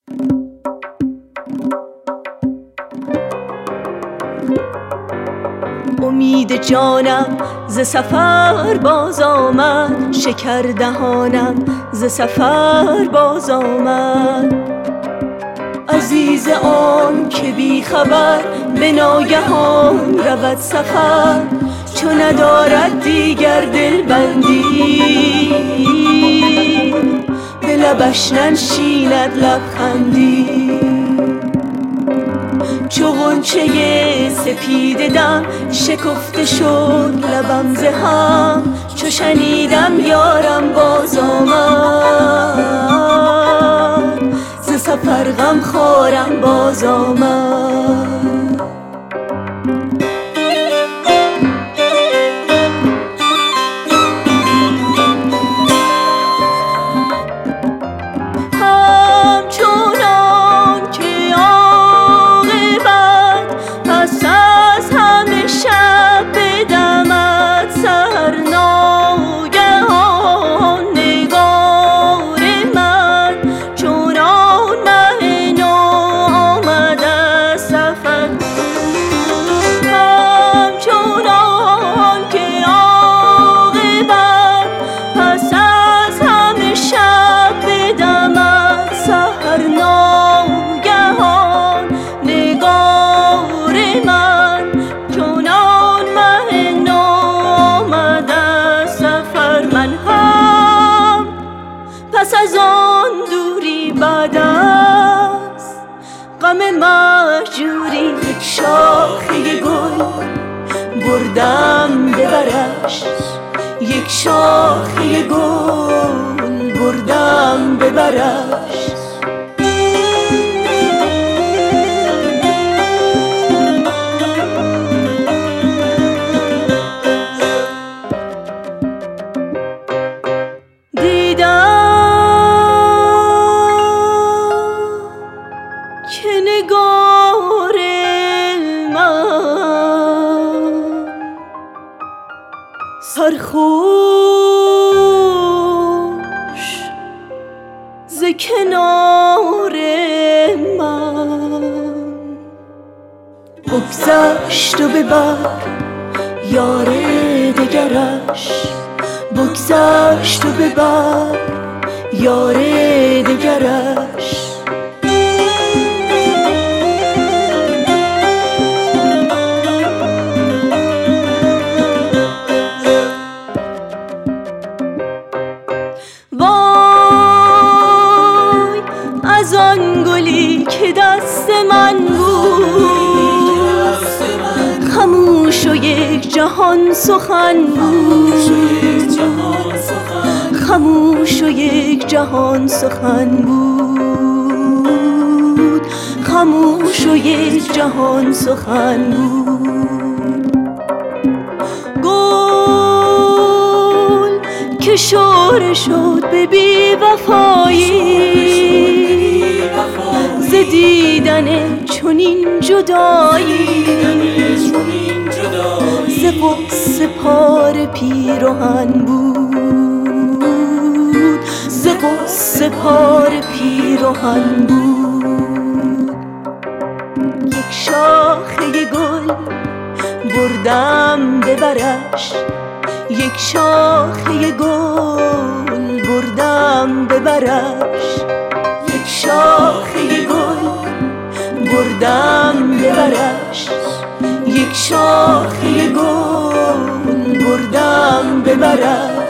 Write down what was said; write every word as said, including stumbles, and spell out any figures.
امید جانم ز سفر باز آمد، شکر دهانم ز سفر باز آمد. عزیز آن که بی خبر به ناگهان رود سفر، چو ندارد دیگر دلبندی به لبش ننشیند لبخندی. چو غنچه سپید دم شکفته شد لبم ز هم، چو شنیدم یارم باز آمد، ز سفر غم خوارم باز آمد. پس از آن دوری بعد از غم مهجوری، یک شاخه گل بردم ببرش، یک شاخه گل بردم ببرش. که نگار من سرخوش ز کنار من بگذشت و ببر یار دگرش، بگذشت و ببر یار دگرش. وای از آن گلی که دست من بود، خموش و یک جهان سخن بود، خموش و یک جهان سخن بود، خموش و یک جهان سخن بود. گل که شوره شد به بی وفایی، ز دیدن چنین جدایی، ز غصه پاره پیراهن بود، ز غصه پاره پیراهن بود. یک شاخه گل بردم ببرش، یک شاخه گل بردم ببرش، یک شاخه گل بردم ببرش، یک شاخه گل بردم ببرش.